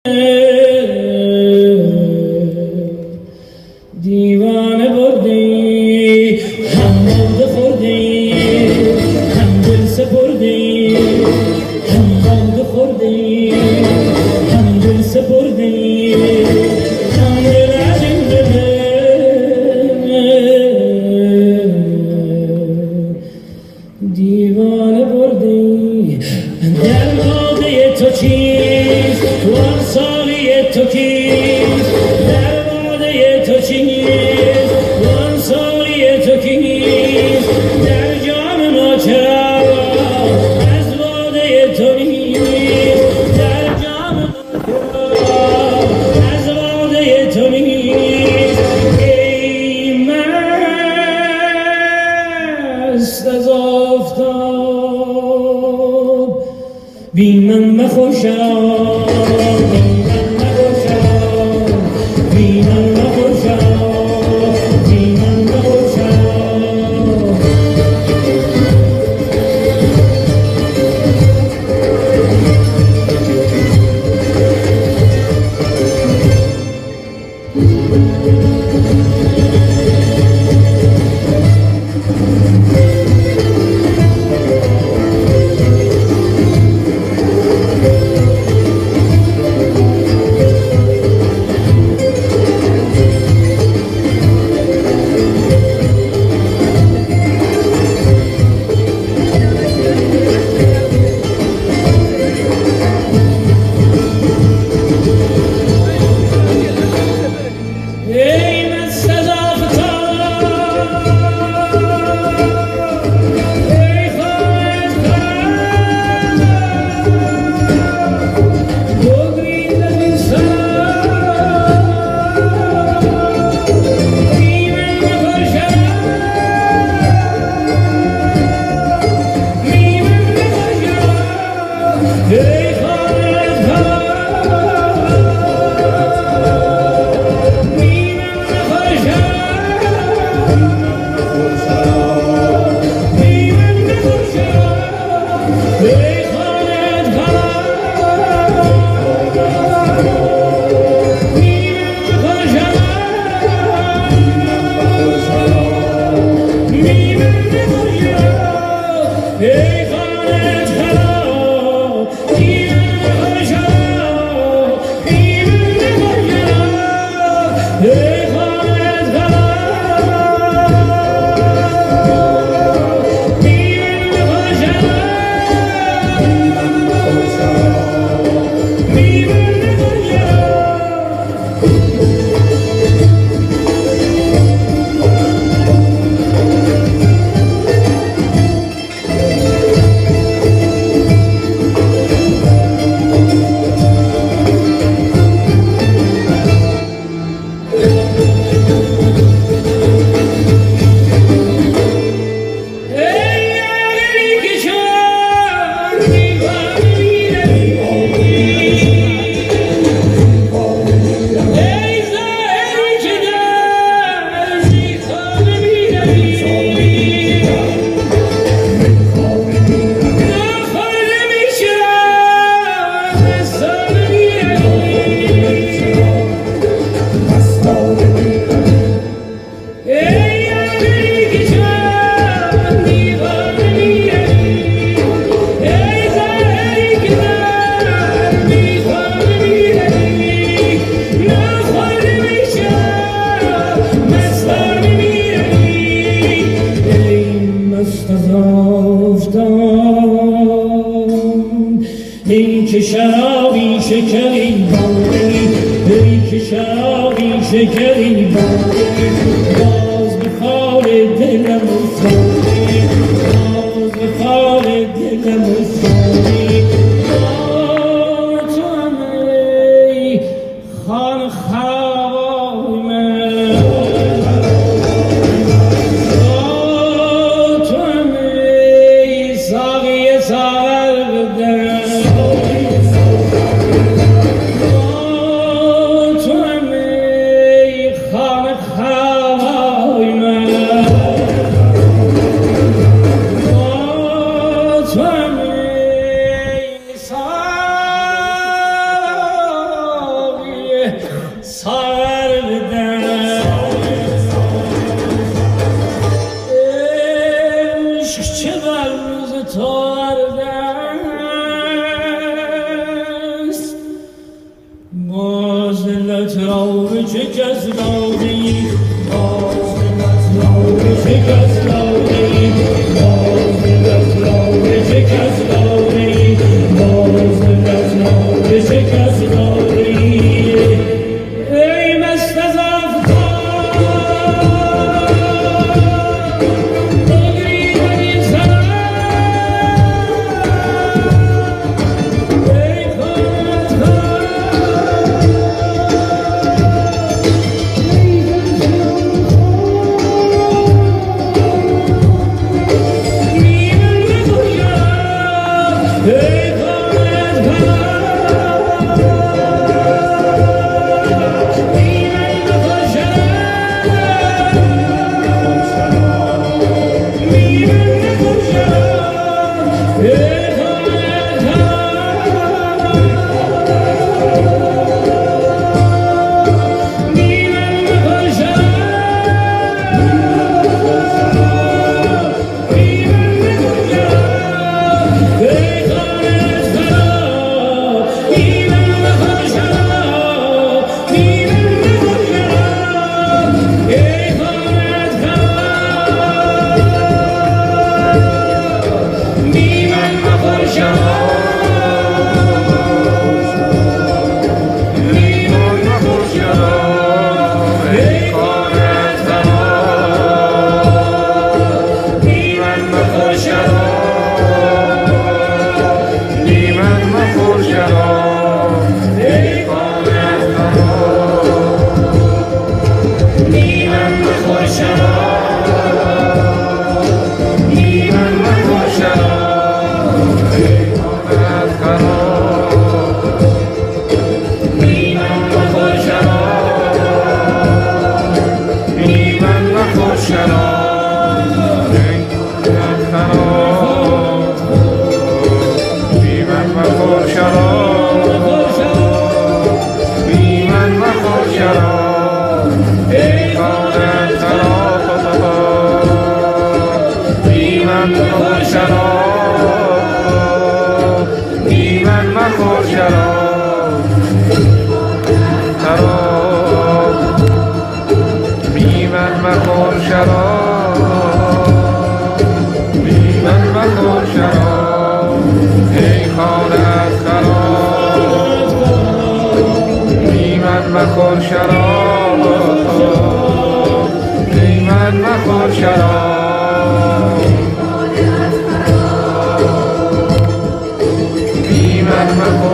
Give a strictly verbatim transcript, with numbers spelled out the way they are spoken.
دیوانه بردی هم باده خوردی هم دل سپردی هم باده خوردی هم دل سپردی هم دل از این بده دیوانه بردی در باده تو چیست وان سالی تو کیست در باده تو چیست وان سالی تو کیست در جام ما چرا از باده تو نیست در جام ما چرا از باده تو نیست ای مست از آفتاب بی من مخوشم ای که شرابی شکری باری ای که شرابی شکری باری باز به خال دلم افتادی باز به خال دلم افتادی تو هم ای خان خرابای من تو هم ای ساقی ساغر بدن خان خراب باز دلت را به چه کس داده ای باز دلت را به چه کس داده ای باز دلت را به چه کس داده ای باز دلت را به چه کس داده ای ای مست از مخور شراب بی من مخور شراب بی من مخور